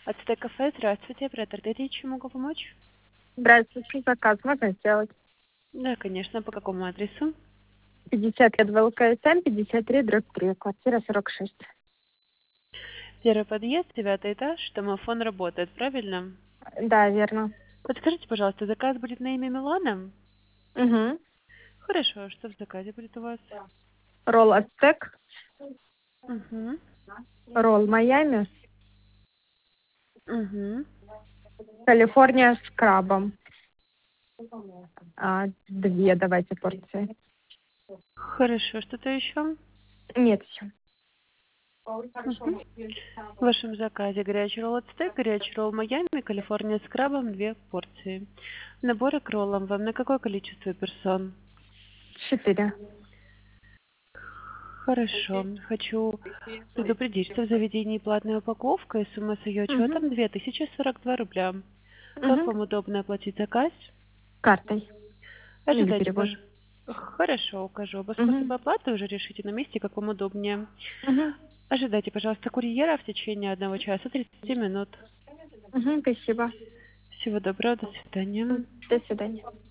Ацтек-кафе, здравствуйте, оператор Дарья, чем могу помочь? Здравствуйте, заказ можно сделать? Да, конечно, по какому адресу? 50 лет ВЛКСМ, 53/3, квартира 46. Первый подъезд, 9 этаж, домофон работает, правильно? Да, верно. Подскажите, пожалуйста, заказ будет на имя Милана? Угу. Хорошо, что в заказе будет у вас? Ролл Ацтек, Угу, ролл Майами, угу. Калифорния с крабом. Две давайте порции. Хорошо, что-то еще? Нет, все. Угу. В вашем заказе горячий ролл ацтек, горячий ролл Майами, Калифорния с крабом, 2 порции. Наборы к роллам вам на какое количество персон? 4. Хорошо. Хочу предупредить, что в заведении платная упаковка и сумма с ее Угу. учетом 2042 рубля. Как Угу. вам удобно оплатить заказ? Картой. Или Ожидайте, перевод. Хорошо, укажу. Оба Угу. способа оплаты уже решите на месте, как вам удобнее. Угу. Ожидайте, пожалуйста, курьера в течение 1 часа 30 минут. Угу. Спасибо. Всего доброго, до свидания. До свидания.